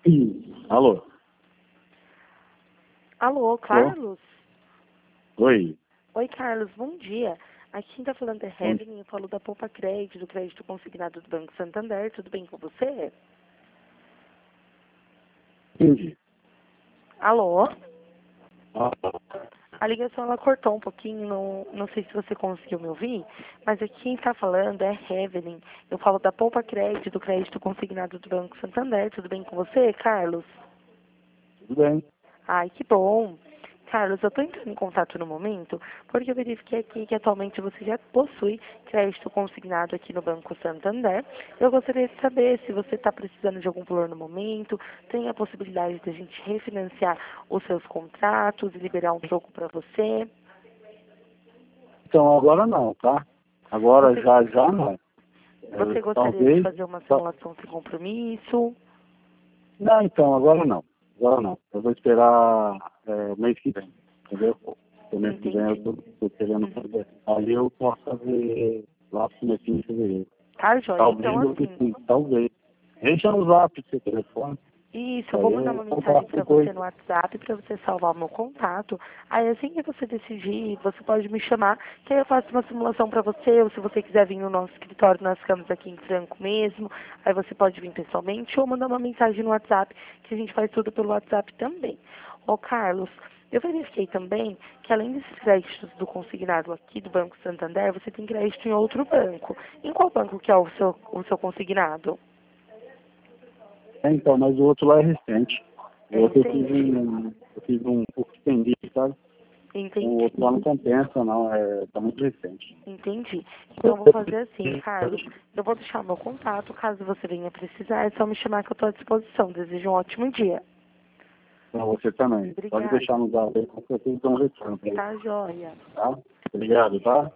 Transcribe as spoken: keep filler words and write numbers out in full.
Alô? Alô, Carlos? Oi. Oi, Carlos, bom dia. Aqui quem tá falando é Heaven, eu falo da Poupa Crédito, do crédito consignado do Banco Santander. Tudo bem com você? Entendi. Alô? Ah, A ligação ela cortou um pouquinho, não, não sei se você conseguiu me ouvir, mas aqui quem está falando é Heaven. Eu falo da Poupa Crédito, do crédito consignado do Banco Santander. Tudo bem com você, Carlos? tudo bem. Ai, que bom. Carlos, eu estou entrando em contato no momento porque eu verifiquei aqui que atualmente você já possui crédito consignado aqui no Banco Santander. Eu gostaria de saber se você está precisando de algum valor no momento, tem a possibilidade de a gente refinanciar os seus contratos e liberar um troco para você. Então, agora não, tá? Agora Você, já, já não. você É, gostaria de talvez... fazer uma tá- simulação sem compromisso? Não, então, agora não. Agora não. Eu vou esperar é, mês que vem, entendeu? O mês que vem eu Entendi. tô, tô querendo Uhum. fazer. Aí eu posso fazer lá pro mês de fevereiro. Tá, joia? Talvez Então, eu assim, precise, talvez. Deixa no zap seu telefone. isso, eu Aí vou mandar eu uma mensagem contato para depois. você no WhatsApp para você salvar o meu contato. Aí assim que você decidir, você pode me chamar, que aí eu faço uma simulação para você, ou se você quiser vir no nosso escritório, nós ficamos aqui em Franco mesmo, aí você pode vir pessoalmente ou mandar uma mensagem no WhatsApp, que a gente faz tudo pelo WhatsApp também. Ô Carlos, eu verifiquei também que além desses créditos do consignado aqui do Banco Santander, você tem crédito em outro banco. Em qual banco que é o seu, o seu consignado? É, então, mas o outro lá é recente. É O outro eu fiz recente? um, eu fiz um curso extendido, sabe? O Entendi. outro lá não compensa, não. É, tá muito recente. Entendi. Então eu vou fazer assim, Carlos. Eu vou deixar meu contato, caso você venha precisar, é só me chamar que eu estou à disposição. Desejo um ótimo dia. Pra você também. Pode Obrigada. deixar no zap aí, com certeza dá um retorno pra ele, Tá, joia. tá? Obrigado, tá?